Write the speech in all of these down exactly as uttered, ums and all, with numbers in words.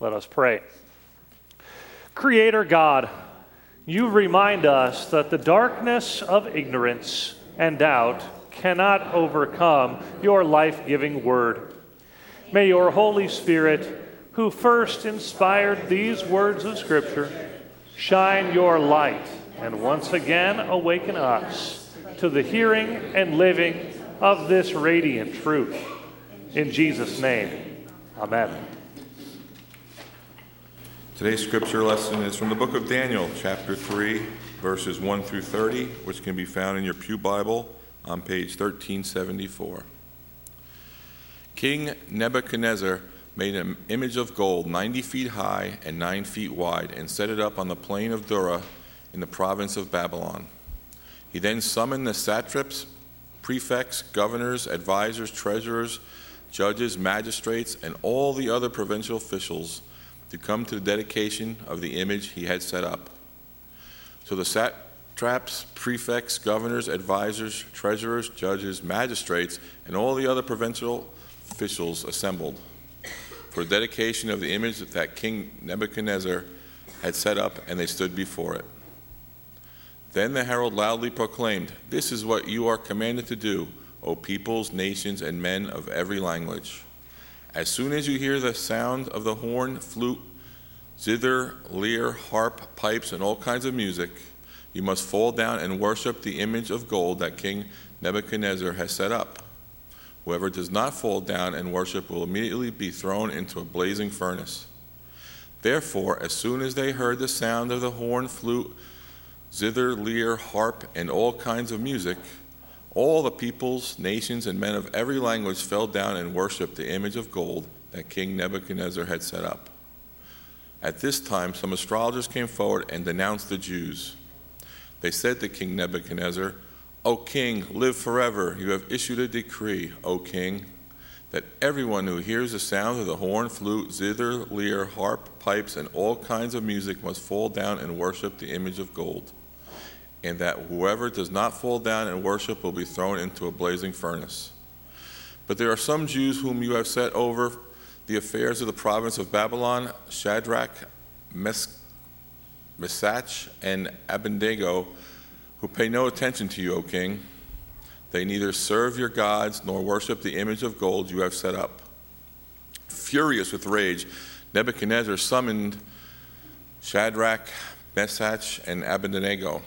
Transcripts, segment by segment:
Let us pray. Creator God, you remind us that the darkness of ignorance and doubt cannot overcome your life-giving word. May your Holy Spirit, who first inspired these words of Scripture, shine your light and once again awaken us to the hearing and living of this radiant truth. In Jesus' name, amen. Today's scripture lesson is from the book of Daniel, chapter three, verses one through thirty, which can be found in your Pew Bible on page thirteen seventy-four. King Nebuchadnezzar made an image of gold ninety feet high and nine feet wide and set it up on the plain of Dura in the province of Babylon. He then summoned the satraps, prefects, governors, advisors, treasurers, judges, magistrates, and all the other provincial officials to come to the dedication of the image he had set up. So the satraps, prefects, governors, advisors, treasurers, judges, magistrates, and all the other provincial officials assembled for the dedication of the image that King Nebuchadnezzar had set up, and they stood before it. Then the herald loudly proclaimed, "This is what you are commanded to do, O peoples, nations, and men of every language. As soon as you hear the sound of the horn, flute, zither, lyre, harp, pipes, and all kinds of music, you must fall down and worship the image of gold that King Nebuchadnezzar has set up. Whoever does not fall down and worship will immediately be thrown into a blazing furnace." Therefore, as soon as they heard the sound of the horn, flute, zither, lyre, harp, and all kinds of music, all the peoples, nations, and men of every language fell down and worshipped the image of gold that King Nebuchadnezzar had set up. At this time, some astrologers came forward and denounced the Jews. They said to King Nebuchadnezzar, "O king, live forever. You have issued a decree, O king, that everyone who hears the sound of the horn, flute, zither, lyre, harp, pipes, and all kinds of music must fall down and worship the image of gold, and that whoever does not fall down and worship will be thrown into a blazing furnace. But there are some Jews whom you have set over the affairs of the province of Babylon, Shadrach, Mes- Meshach, and Abednego, who pay no attention to you, O king. They neither serve your gods nor worship the image of gold you have set up." Furious with rage, Nebuchadnezzar summoned Shadrach, Meshach, and Abednego.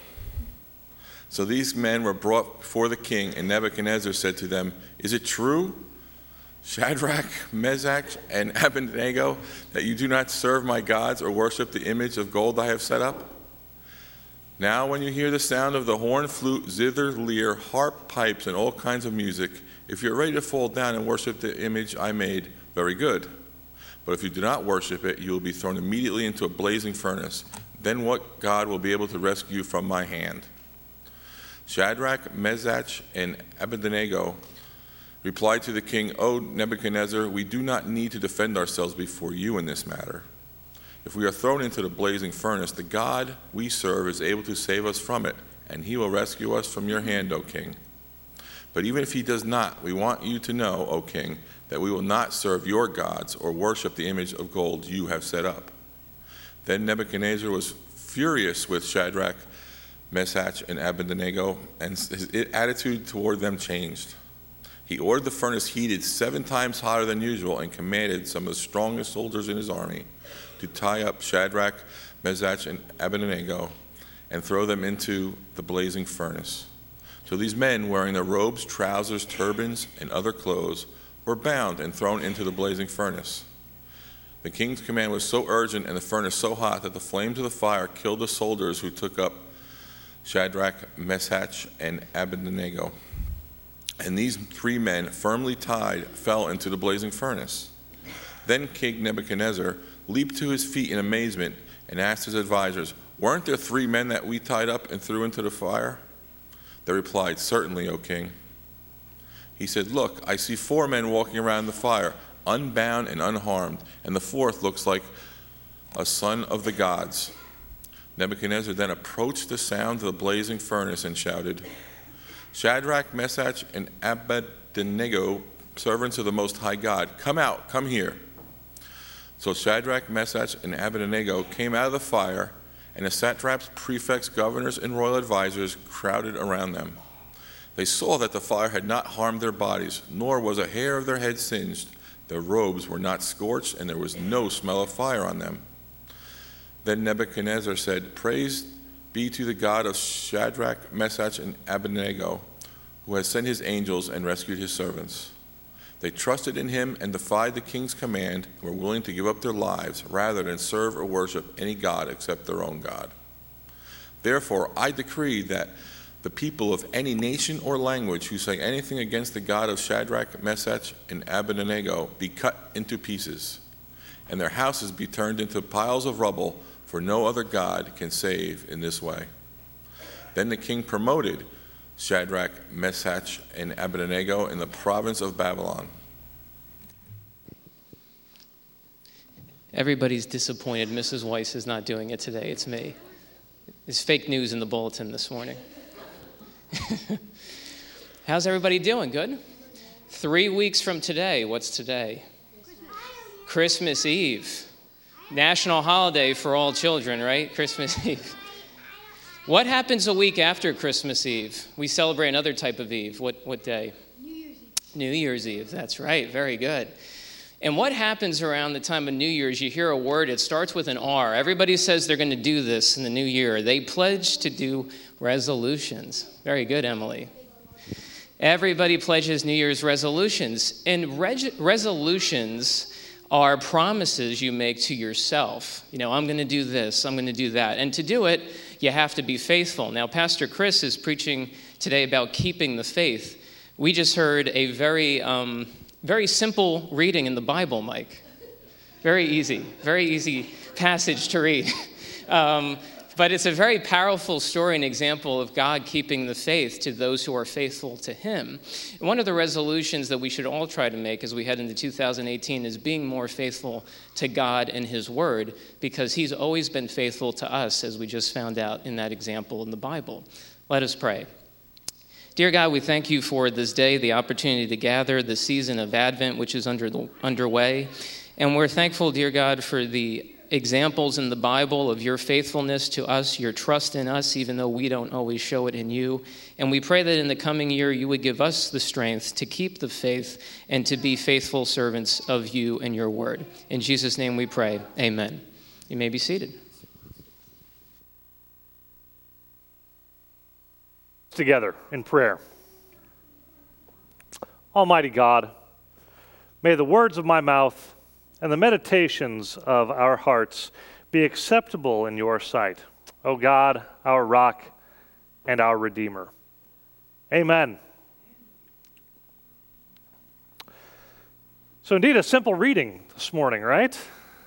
So these men were brought before the king, and Nebuchadnezzar said to them, "Is it true, Shadrach, Meshach, and Abednego, that you do not serve my gods or worship the image of gold I have set up? Now when you hear the sound of the horn, flute, zither, lyre, harp, pipes, and all kinds of music, if you're ready to fall down and worship the image I made, very good. But if you do not worship it, you will be thrown immediately into a blazing furnace. Then what God will be able to rescue you from my hand?" Shadrach, Meshach, and Abednego replied to the king, "O Nebuchadnezzar, we do not need to defend ourselves before you in this matter. If we are thrown into the blazing furnace, the God we serve is able to save us from it, and he will rescue us from your hand, O king. But even if he does not, we want you to know, O king, that we will not serve your gods or worship the image of gold you have set up." Then Nebuchadnezzar was furious with Shadrach, Meshach, and Abednego, and his attitude toward them changed. He ordered the furnace heated seven times hotter than usual and commanded some of the strongest soldiers in his army to tie up Shadrach, Meshach, and Abednego and throw them into the blazing furnace. So these men, wearing their robes, trousers, turbans, and other clothes, were bound and thrown into the blazing furnace. The king's command was so urgent and the furnace so hot that the flames of the fire killed the soldiers who took up Shadrach, Meshach, and Abednego. And these three men, firmly tied, fell into the blazing furnace. Then King Nebuchadnezzar leaped to his feet in amazement and asked his advisors, "Weren't there three men that we tied up and threw into the fire?" They replied, "Certainly, O king." He said, "Look, I see four men walking around the fire, unbound and unharmed, and the fourth looks like a son of the gods." Nebuchadnezzar then approached the sound of the blazing furnace and shouted, "Shadrach, Meshach, and Abednego, servants of the Most High God, come out, come here." So Shadrach, Meshach, and Abednego came out of the fire, and the satraps, prefects, governors, and royal advisors crowded around them. They saw that the fire had not harmed their bodies, nor was a hair of their head singed. Their robes were not scorched, and there was no smell of fire on them. Then Nebuchadnezzar said, "Praise be to the God of Shadrach, Meshach, and Abednego, who has sent his angels and rescued his servants." They trusted in him and defied the king's command and were willing to give up their lives rather than serve or worship any god except their own God. Therefore, I decree that the people of any nation or language who say anything against the God of Shadrach, Meshach, and Abednego be cut into pieces, and their houses be turned into piles of rubble, for no other God can save in this way. Then the king promoted Shadrach, Meshach, and Abednego in the province of Babylon. Everybody's disappointed Missus Weiss is not doing it today. It's me. There's fake news in the bulletin this morning. How's everybody doing? Good? Three weeks from today, what's today? Christmas Eve. National holiday for all children, right? Christmas Eve. What happens a week after Christmas Eve? We celebrate another type of Eve. What what day? New Year's Eve. New Year's Eve, that's right. Very good. And what happens around the time of New Year's? You hear a word, it starts with an R. Everybody says they're going to do this in the new year. They pledge to do resolutions. Very good, Emily. Everybody pledges New Year's resolutions. And reg- resolutions are promises you make to yourself. You know, I'm going to do this, I'm going to do that. And to do it, you have to be faithful. Now, Pastor Chris is preaching today about keeping the faith. We just heard a very, um, very simple reading in the Bible, Mike. Very easy, very easy passage to read. um, But it's a very powerful story and example of God keeping the faith to those who are faithful to him. And one of the resolutions that we should all try to make as we head into two thousand eighteen is being more faithful to God and his word, because he's always been faithful to us, as we just found out in that example in the Bible. Let us pray. Dear God, we thank you for this day, the opportunity to gather, the season of Advent, which is under the, underway. And we're thankful, dear God, for the examples in the Bible of your faithfulness to us, your trust in us, even though we don't always show it in you. And we pray that in the coming year, you would give us the strength to keep the faith and to be faithful servants of you and your word. In Jesus' name we pray, amen. You may be seated. Together in prayer. Almighty God, may the words of my mouth and the meditations of our hearts be acceptable in your sight, O God, our rock and our Redeemer. Amen. So indeed, a simple reading this morning, right?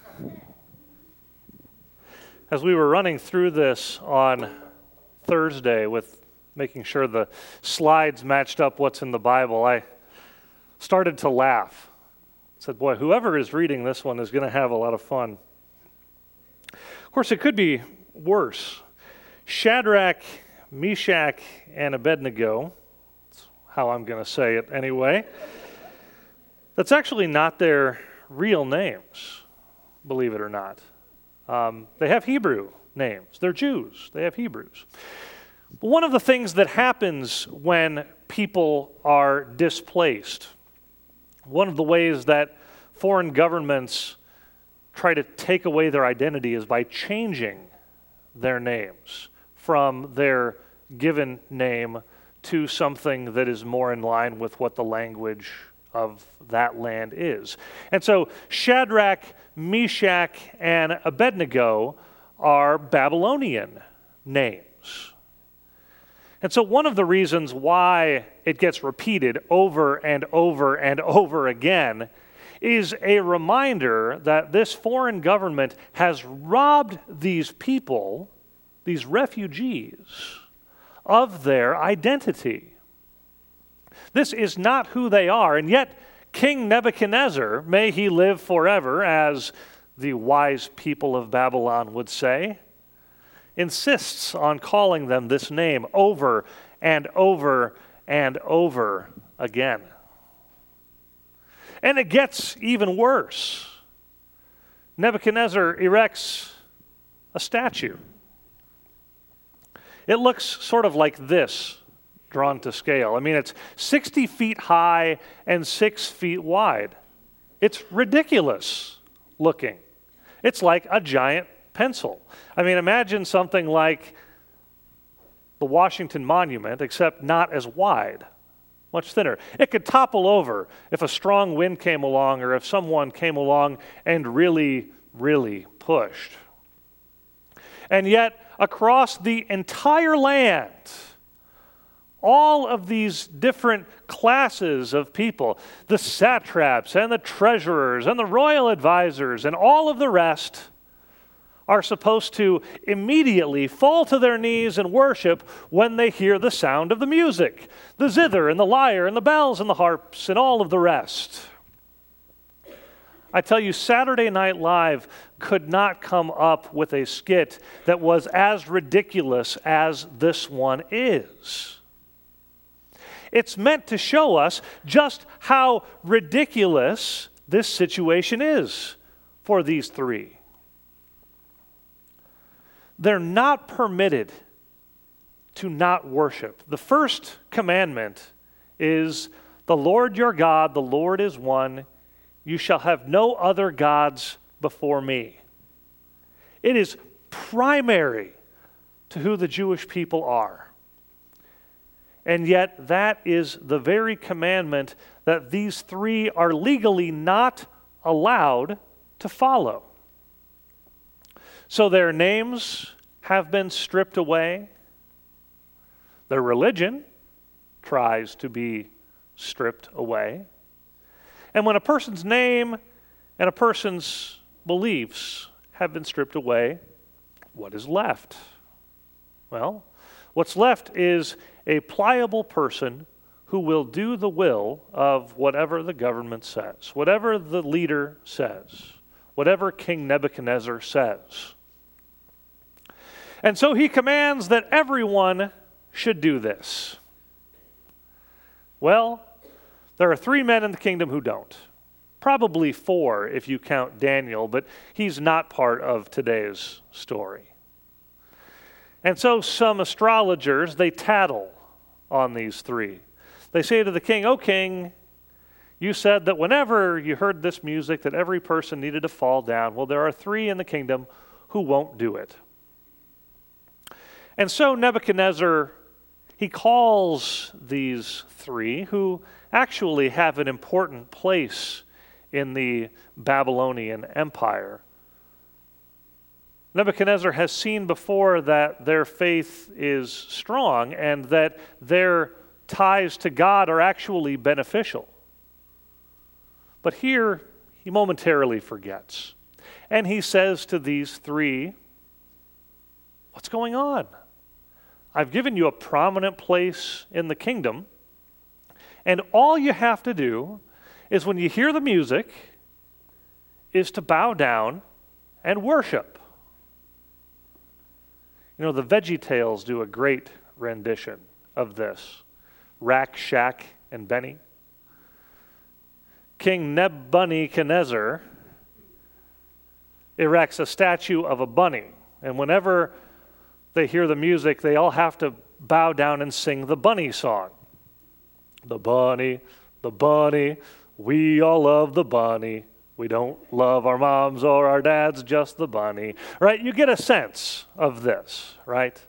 As we were running through this on Thursday with making sure the slides matched up what's in the Bible, I started to laugh. I said, boy, whoever is reading this one is going to have a lot of fun. Of course, it could be worse. Shadrach, Meshach, and Abednego, that's how I'm going to say it anyway, that's actually not their real names, believe it or not. Um, they have Hebrew names. They're Jews. They have Hebrews. But one of the things that happens when people are displaced, one of the ways that foreign governments try to take away their identity is by changing their names from their given name to something that is more in line with what the language of that land is. And so Shadrach, Meshach, and Abednego are Babylonian names. And so one of the reasons why it gets repeated over and over and over again is a reminder that this foreign government has robbed these people, these refugees, of their identity. This is not who they are, and yet King Nebuchadnezzar, may he live forever, as the wise people of Babylon would say, insists on calling them this name over and over and over again. And it gets even worse. Nebuchadnezzar erects a statue. It looks sort of like this, drawn to scale. I mean, it's sixty feet high and six feet wide. It's ridiculous looking. It's like a giant pencil. I mean, imagine something like the Washington Monument, except not as wide, much thinner. It could topple over if a strong wind came along or if someone came along and really, really pushed. And yet, across the entire land, all of these different classes of people, the satraps and the treasurers and the royal advisors and all of the rest, are supposed to immediately fall to their knees and worship when they hear the sound of the music, the zither and the lyre and the bells and the harps and all of the rest. I tell you, Saturday Night Live could not come up with a skit that was as ridiculous as this one is. It's meant to show us just how ridiculous this situation is for these three. They're not permitted to not worship. The first commandment is, the Lord your God, the Lord is one. You shall have no other gods before me. It is primary to who the Jewish people are. And yet that is the very commandment that these three are legally not allowed to follow. So their names have been stripped away. Their religion tries to be stripped away. And when a person's name and a person's beliefs have been stripped away, what is left? Well, what's left is a pliable person who will do the will of whatever the government says, whatever the leader says, whatever King Nebuchadnezzar says. And so he commands that everyone should do this. Well, there are three men in the kingdom who don't. Probably four if you count Daniel, but he's not part of today's story. And so some astrologers, they tattle on these three. They say to the king, "O king, you said that whenever you heard this music that every person needed to fall down. Well, there are three in the kingdom who won't do it." And so Nebuchadnezzar, he calls these three who actually have an important place in the Babylonian Empire. Nebuchadnezzar has seen before that their faith is strong and that their ties to God are actually beneficial. But here, he momentarily forgets. And he says to these three, "What's going on? I've given you a prominent place in the kingdom, and all you have to do is when you hear the music is to bow down and worship." You know, the VeggieTales do a great rendition of this. Rack, Shack, and Benny. King Nebuchadnezzar erects a statue of a bunny, and whenever they hear the music, they all have to bow down and sing the bunny song. The bunny, the bunny, we all love the bunny. We don't love our moms or our dads, just the bunny. Right? You get a sense of this, right?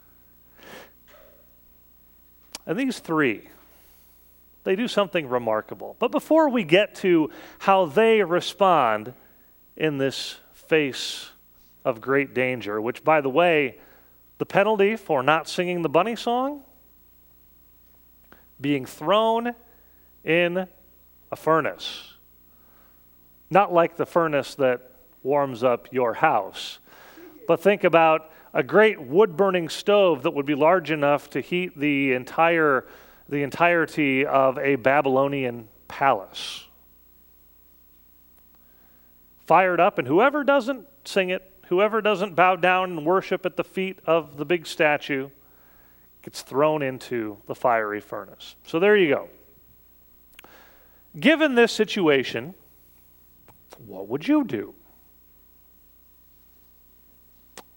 And these three, they do something remarkable. But before we get to how they respond in this face of great danger, which, by the way, the penalty for not singing the bunny song? Being thrown in a furnace. Not like the furnace that warms up your house, but think about a great wood-burning stove that would be large enough to heat the entire, the entirety of a Babylonian palace. Fired up, and whoever doesn't sing it, whoever doesn't bow down and worship at the feet of the big statue gets thrown into the fiery furnace. So there you go. Given this situation, what would you do?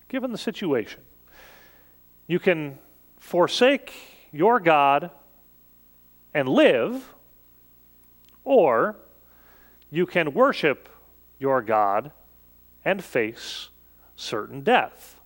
given the situation. You can forsake your God and live, or you can worship your God and face certain death.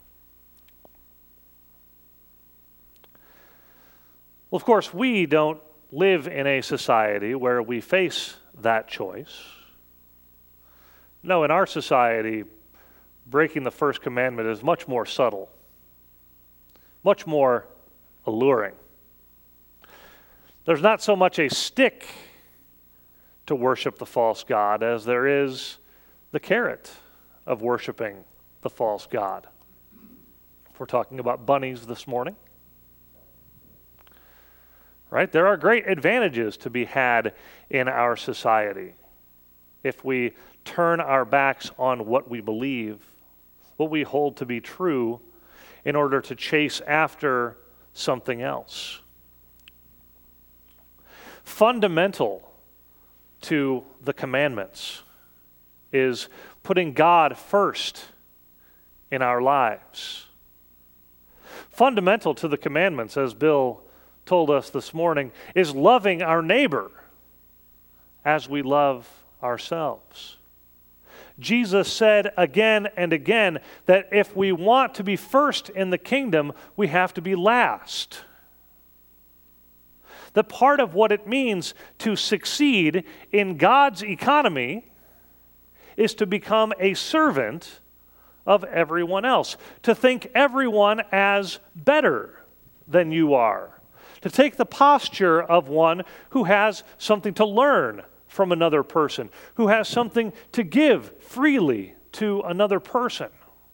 Well, of course, we don't live in a society where we face that choice. No, in our society, breaking the first commandment is much more subtle, much more alluring. There's not so much a stick to worship the false god as there is the carrot of worshiping the false god. If we're talking about bunnies this morning, right? There are great advantages to be had in our society if we turn our backs on what we believe, what we hold to be true, in order to chase after something else. Fundamental to the commandments is putting God first in our lives. Fundamental to the commandments, as Bill told us this morning, is loving our neighbor as we love ourselves. Jesus said again and again that if we want to be first in the kingdom, we have to be last. That part of what it means to succeed in God's economy is to become a servant of everyone else, to think everyone as better than you are, to take the posture of one who has something to learn from another person, who has something to give freely to another person.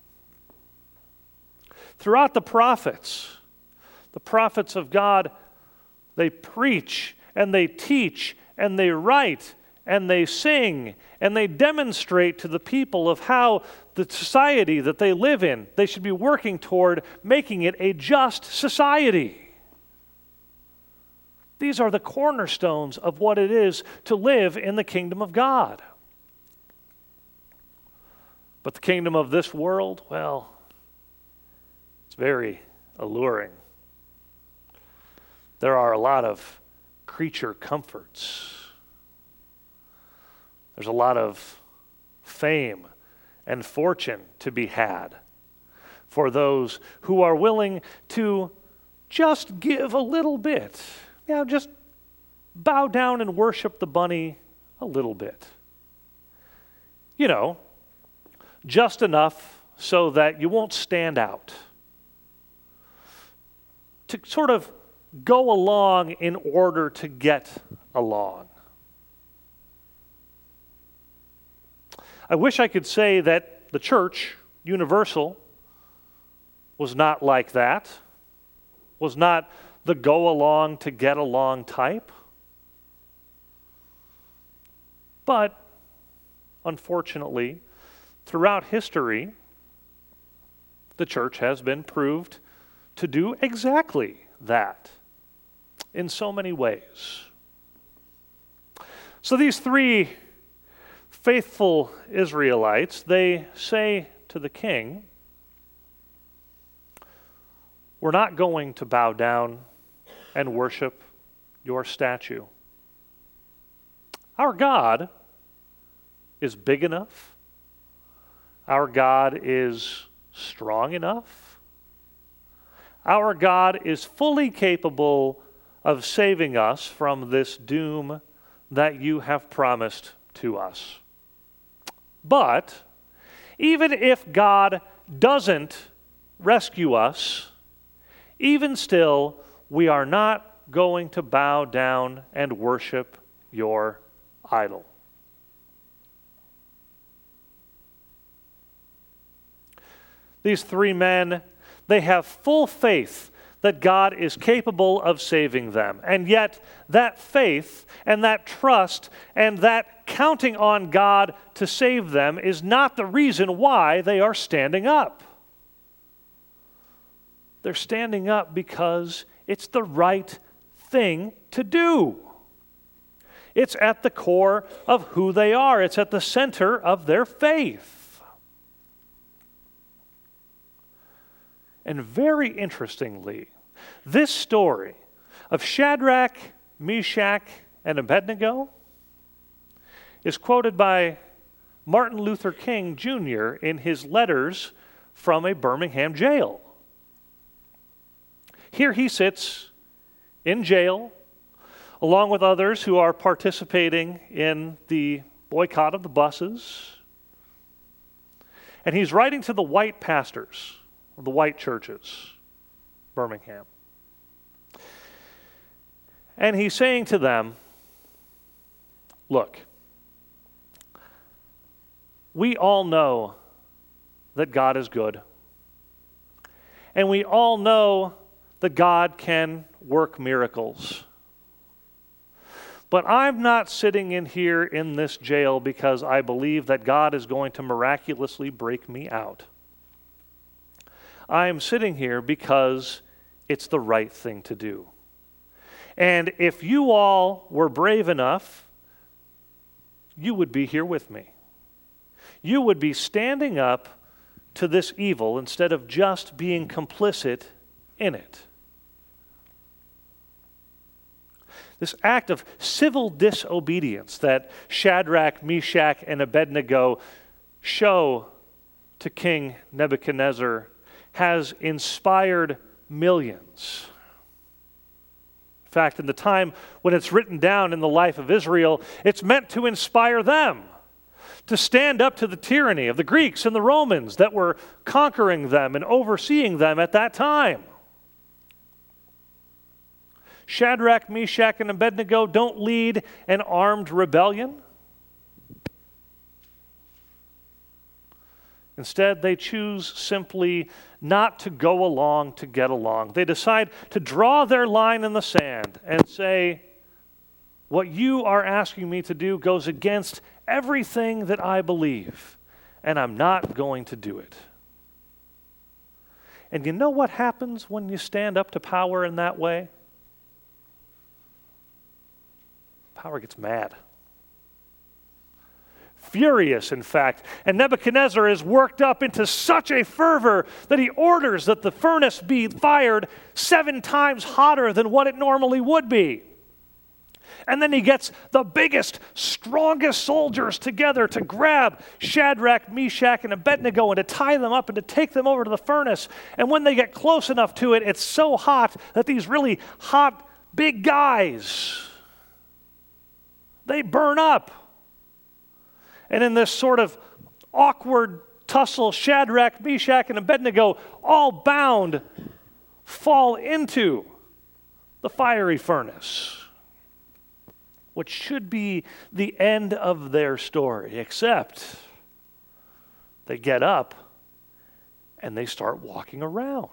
Throughout the prophets, the prophets of God, they preach and they teach and they write and they sing and they demonstrate to the people of how the society that they live in, they should be working toward making it a just society. These are the cornerstones of what it is to live in the kingdom of God. But the kingdom of this world, well, it's very alluring. There are a lot of creature comforts. There's a lot of fame and fortune to be had for those who are willing to just give a little bit. You know, just bow down and worship the bunny a little bit. You know, just enough so that you won't stand out. To sort of go along in order to get along. I wish I could say that the church, universal, was not like that, was not the go along to get along type. But, unfortunately, throughout history, the church has been proved to do exactly that in so many ways. So these three faithful Israelites, they say to the king, "We're not going to bow down and worship your statue. Our God is big enough. Our God is strong enough. Our God is fully capable of saving us from this doom that you have promised to us. But even if God doesn't rescue us, even still, we are not going to bow down and worship your idol." These three men, they have full faith that God is capable of saving them. And yet, that faith and that trust and that counting on God to save them is not the reason why they are standing up. They're standing up because it's the right thing to do. It's at the core of who they are. It's at the center of their faith. And very interestingly, this story of Shadrach, Meshach, and Abednego is quoted by Martin Luther King Junior in his letters from a Birmingham jail. Here he sits in jail, along with others who are participating in the boycott of the buses. And he's writing to the white pastors of the white churches, Birmingham. And he's saying to them, look, we all know that God is good. And we all know that God can work miracles. But I'm not sitting in here in this jail because I believe that God is going to miraculously break me out. I'm sitting here because it's the right thing to do. And if you all were brave enough, you would be here with me. You would be standing up to this evil instead of just being complicit in it. This act of civil disobedience that Shadrach, Meshach, and Abednego show to King Nebuchadnezzar has inspired millions. In fact, in the time when it's written down in the life of Israel, it's meant to inspire them to stand up to the tyranny of the Greeks and the Romans that were conquering them and overseeing them at that time. Shadrach, Meshach, and Abednego don't lead an armed rebellion. Instead, they choose simply not to go along to get along. They decide to draw their line in the sand and say, what you are asking me to do goes against everything that I believe, and I'm not going to do it. And you know what happens when you stand up to power in that way? Power gets mad. Furious, in fact. And Nebuchadnezzar is worked up into such a fervor that he orders that the furnace be fired seven times hotter than what it normally would be. And then he gets the biggest, strongest soldiers together to grab Shadrach, Meshach, and Abednego and to tie them up and to take them over to the furnace. And when they get close enough to it, it's so hot that these really hot, big guys, they burn up. And in this sort of awkward tussle, Shadrach, Meshach, and Abednego, all bound, fall into the fiery furnace, which should be the end of their story, except they get up and they start walking around.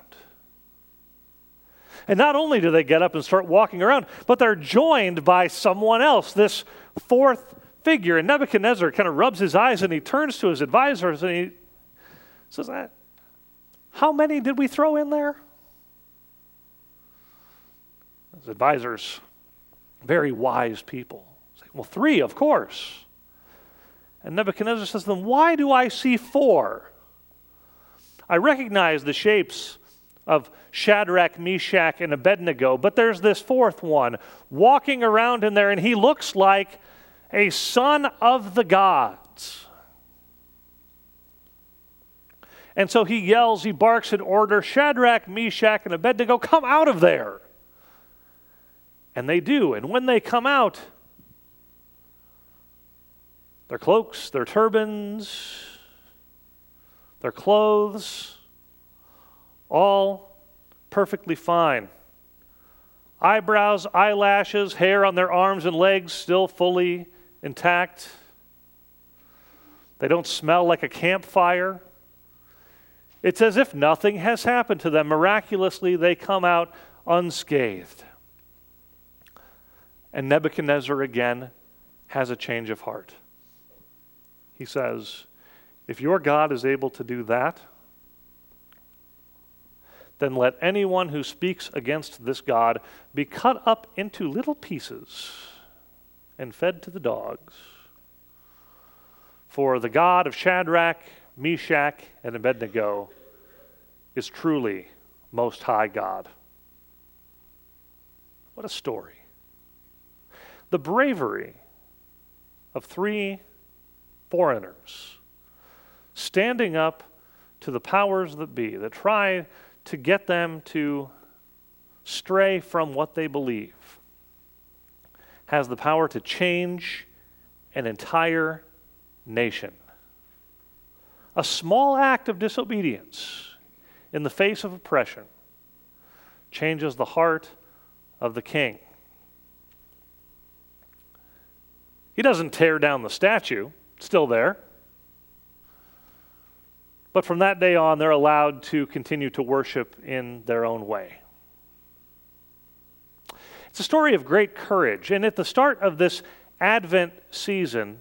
And not only do they get up and start walking around, but they're joined by someone else, this fourth figure. And Nebuchadnezzar kind of rubs his eyes and he turns to his advisors and he says, how many did we throw in there? His advisors, very wise people, say, well, three, of course. And Nebuchadnezzar says to them, why do I see four? I recognize the shapes of Shadrach, Meshach, and Abednego, but there's this fourth one walking around in there, and he looks like a son of the gods. And so he yells, he barks an order, Shadrach, Meshach, and Abednego, come out of there. And they do, and when they come out, their cloaks, their turbans, their clothes, all perfectly fine. Eyebrows, eyelashes, hair on their arms and legs still fully intact. They don't smell like a campfire. It's as if nothing has happened to them. Miraculously, they come out unscathed. And Nebuchadnezzar again has a change of heart. He says, if your God is able to do that, then let anyone who speaks against this God be cut up into little pieces and fed to the dogs. For the God of Shadrach, Meshach, and Abednego is truly Most High God. What a story. The bravery of three foreigners standing up to the powers that be that try to get them to stray from what they believe has the power to change an entire nation. A small act of disobedience in the face of oppression changes the heart of the king. He doesn't tear down the statue, it's still there. But from that day on, they're allowed to continue to worship in their own way. It's a story of great courage. And at the start of this Advent season,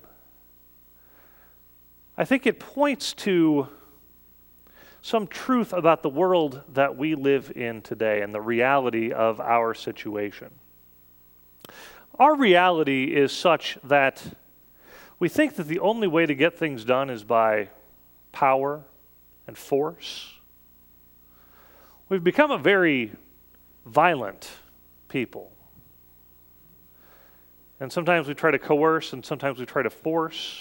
I think it points to some truth about the world that we live in today and the reality of our situation. Our reality is such that we think that the only way to get things done is by power and force. We've become a very violent people. And sometimes we try to coerce, and sometimes we try to force.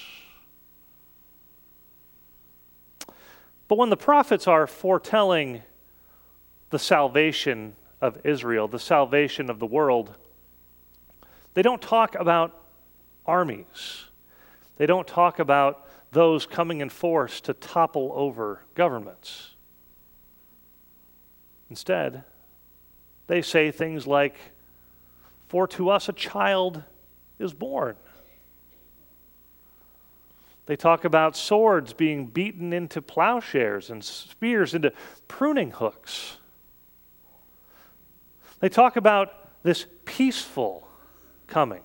But when the prophets are foretelling the salvation of Israel, the salvation of the world, they don't talk about armies. They don't talk about those coming in force to topple over governments. Instead, they say things like, "For to us a child is born." They talk about swords being beaten into plowshares and spears into pruning hooks. They talk about this peaceful coming.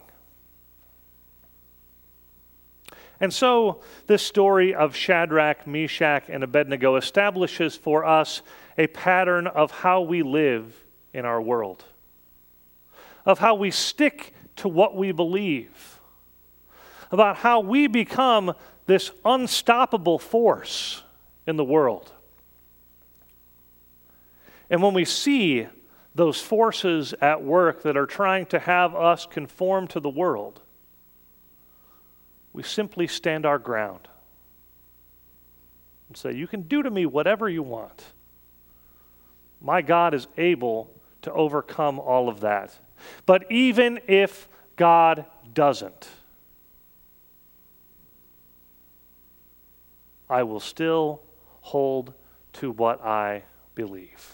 And so this story of Shadrach, Meshach, and Abednego establishes for us a pattern of how we live in our world, of how we stick to what we believe, about how we become this unstoppable force in the world. And when we see those forces at work that are trying to have us conform to the world, we simply stand our ground and say, "You can do to me whatever you want. My God is able to overcome all of that." But even if God doesn't, I will still hold to what I believe.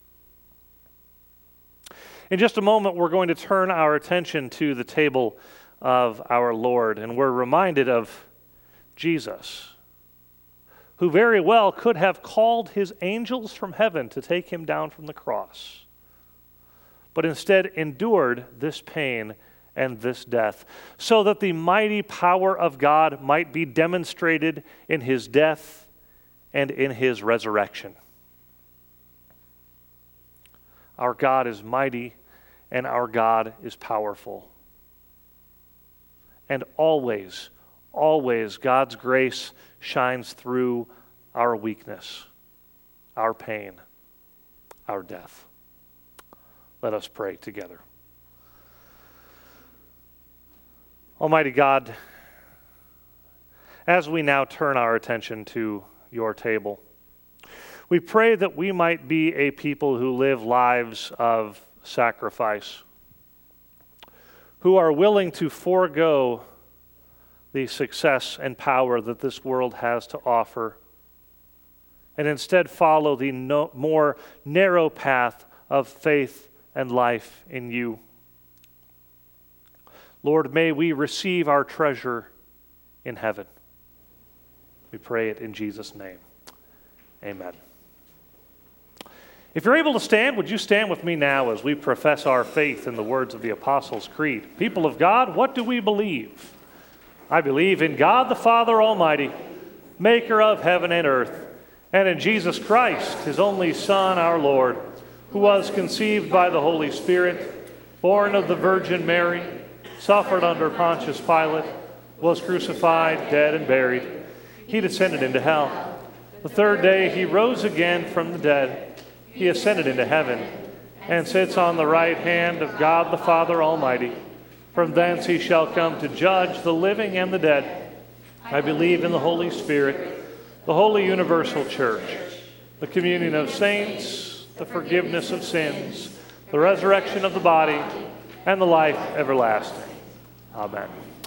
In just a moment, we're going to turn our attention to the table of our Lord, and we're reminded of Jesus, who very well could have called his angels from heaven to take him down from the cross, but instead endured this pain and this death, so that the mighty power of God might be demonstrated in his death and in his resurrection. Our God is mighty, and our God is powerful. And always, always, God's grace shines through our weakness, our pain, our death. Let us pray together. Almighty God, as we now turn our attention to your table, we pray that we might be a people who live lives of sacrifice, who are willing to forego the success and power that this world has to offer, and instead follow the no, more narrow path of faith and life in you. Lord, may we receive our treasure in heaven. We pray it in Jesus' name. Amen. If you're able to stand, would you stand with me now as we profess our faith in the words of the Apostles' Creed? People of God, what do we believe? I believe in God the Father Almighty, maker of heaven and earth, and in Jesus Christ, his only Son, our Lord, who was conceived by the Holy Spirit, born of the Virgin Mary, suffered under Pontius Pilate, was crucified, dead, and buried. He descended into hell. The third day he rose again from the dead. he ascended into heaven and sits on the right hand of God the Father Almighty. From thence he shall come to judge the living and the dead. I believe in the Holy Spirit, the holy universal church, the communion of saints, the forgiveness of sins, the resurrection of the body, and the life everlasting. Amen.